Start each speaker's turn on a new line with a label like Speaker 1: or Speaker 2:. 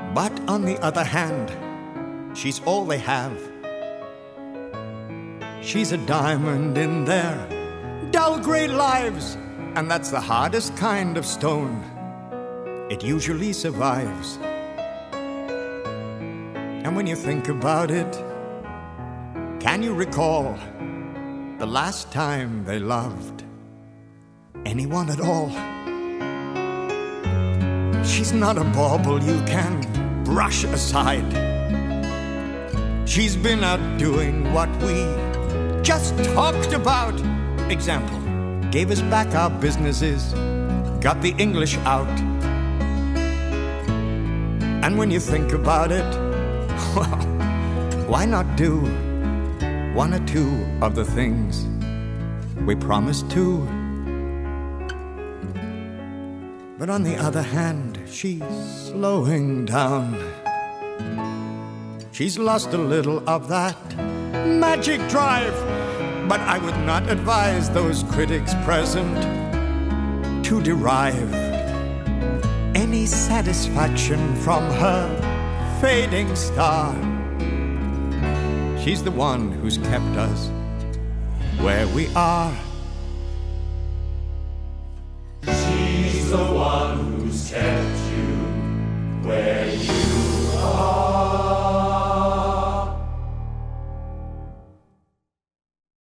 Speaker 1: But on the other hand, she's all they have. She's a diamond in their dull gray lives, and that's the hardest kind of stone. It usually survives. And when you think about it, can you recall the last time they loved anyone at all? She's not a bauble you can brush aside. She's been out doing what we just talked about. Example, gave us back our businesses, got the English out. And when you think about it, well, why not do one or two of the things we promised to? But on the other hand, she's slowing down. She's lost a little of that magic drive. But I would not advise those critics present to derive any satisfaction from her fading star. She's the one who's kept us where we are.
Speaker 2: She's the one.